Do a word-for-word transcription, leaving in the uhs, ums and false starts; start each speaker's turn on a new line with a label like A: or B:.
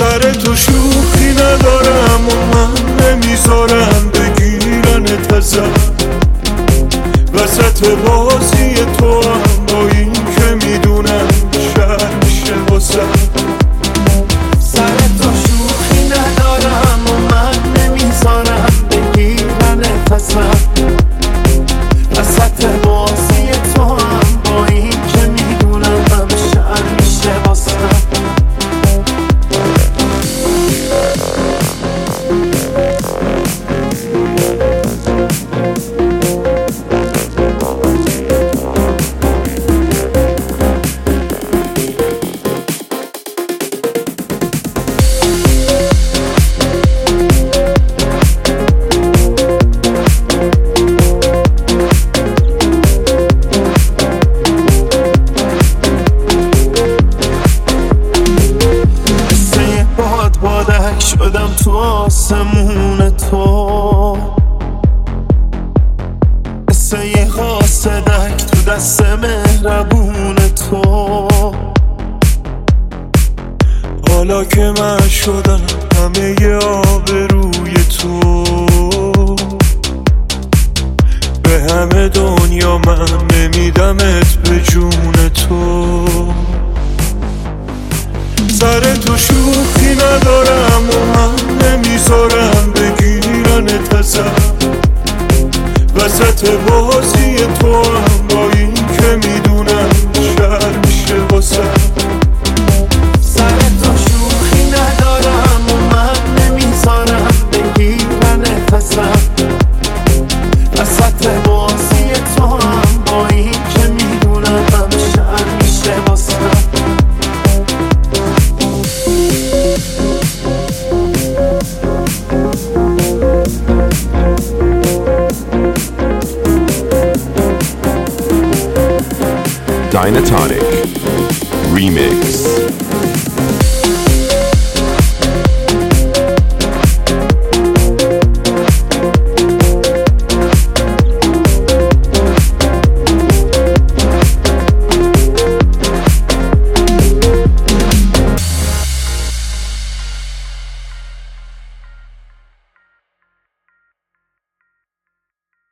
A: سر تو شوخی ندارم و من نمیذارم بگیرنت ازم، وسط بازی تو هم با این که میدونم شهر میشه واسم.
B: سر تو شوخی ندارم و من نمیذارم بگیرنت ازم، وسط بازی تو هم با این که میدونم شهر میشه واسم. شدم تو آسمون تو، مثل یه قاصدک تو دست مهربون تو.
A: حالا که من شدم همه ی آبروی تو، به همه دنیا من نمیدمت به جون تو. سر تو شوخی ندارم و من نمیذارم بگیرنت ازم، وسط بازی تو هم با این که میدونم شهر میشه واسم.
B: سر تو شوخی ندارم و من نمیذارم بگیرنت ازم، وسط بازی تو هم با این که میدونم شهر میشه واسم.
C: Dynatonic Remix.